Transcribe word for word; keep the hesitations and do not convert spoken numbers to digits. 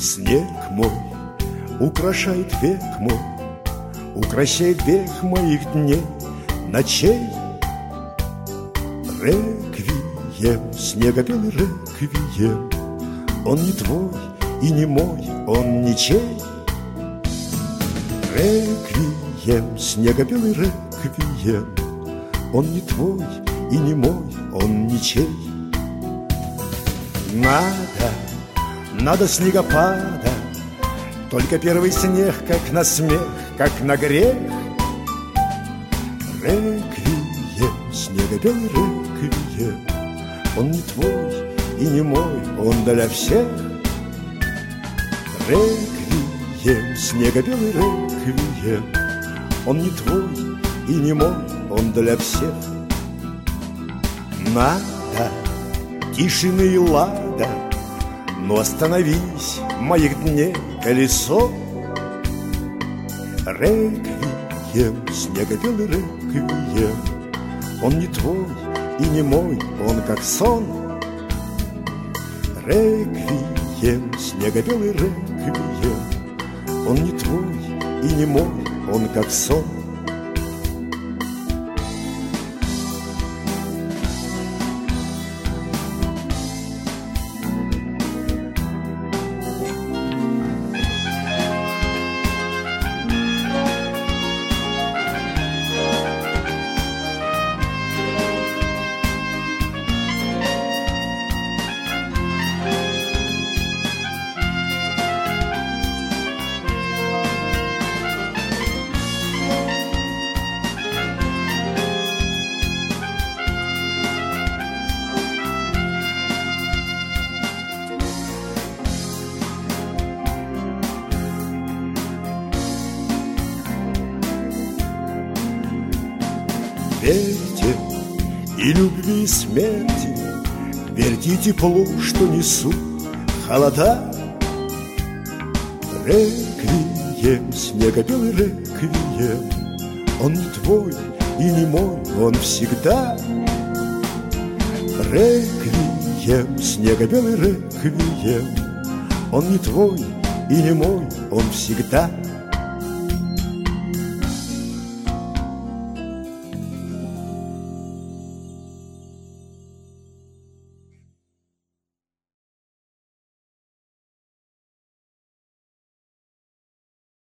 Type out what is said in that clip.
Снег мой украшает век мой, укращает век моих дней, ночей. Реквием, снега белый реквием, он не твой и не мой, он ничей. Реквием, снега белый реквием, он не твой и не мой, он ничей. Надо, надо снегопада, только первый снег, как на смех, как на грех. Реквием, снега белый реквием, он не твой и не мой, он для всех. Реквием, снега белый реквием, он не твой и не мой, он для всех. Надо тишины и лада, но остановись, моих дней колесо. Реквием, снега белый реквием, он не твой и не мой, он как сон. Реквием, снега белый реквием, он не твой и не мой, он как сон. Верьте и любви, и смерти, верьте и теплу, что несут холода. Реквием, снега белый реквием, он не твой и не мой, он всегда. Реквием, снега белый реквием, он не твой и не мой, он всегда.